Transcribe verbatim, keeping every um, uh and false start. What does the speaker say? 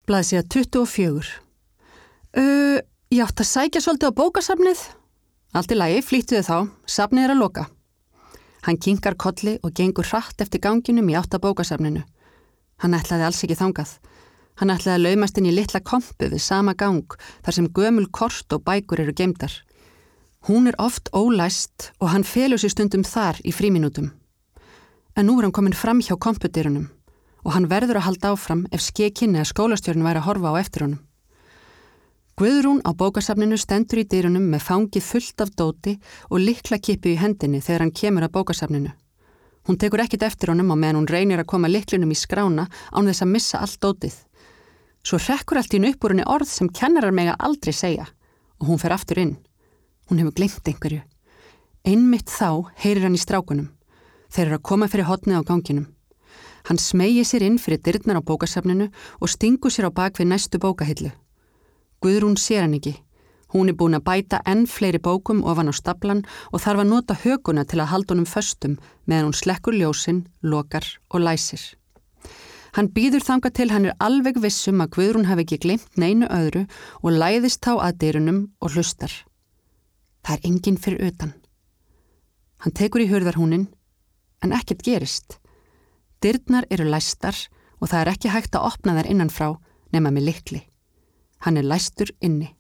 Blaðsíða tuttugu og fjögur. Uh, ég átt að sækja svolítið á bókasafnið. Allt í lagi, flýttu þið þá, safnið er að loka. Hann kinkar kolli og gengur hratt eftir ganginum í átt að bókasafninu. Hann ætlaði alls ekki þangað. Hann ætlaði að laumast inn í litla kompu við sama gang, þar sem gömul kort og bækur eru geymdar. Hún er oft ólæst og hann felur sig stundum þar í frímínútum. En nú er hann komin fram hjá kompudyrunum og hann verður að halda áfram ef ske kynni að skólastjórinn væri að horfa á eftir honum. Guðrún á bókasafninu stendur í dyrunum með fangið fullt af dóti og lyklakippu í hendinni þegar hann kemur að bókasafninu. Hún tekur ekkert eftir honum á meðan hún reynir að koma lyklunum í skrána án þess að missa allt dótið. Svo hrekkur allt í henni upp úr henni orð sem kennarar mega aldrei segja og hún fer aftur inn. Hún hefur gleymt einhverju. Einmitt þá heyrir hann í strákunum. Þeir eru að koma fyrir hornið á ganginum. Hann smeygir sér inn fyrir dyrnar á bókasafninu og stingur sér á bak við næstu bókahillu. Guðrún sér hann ekki. Hún er búin að bæta enn fleiri bókum ofan á staflan og þarf að nota hökuna til að halda honum föstum meðan hún slekkur ljósin, lokar og læsir. Hann býður þangað til hann er alveg vissum að Guðrún hafi ekki gleymt neinu öðru og læðist þá að dyrunum og hlustar. Það er enginn fyrir utan. Hann tekur í hurðarhúnin, en ekkert gerist. Dyrnar eru læstar og það er ekki hægt að opna þær innan frá nema með lykli. Hann er læstur inni.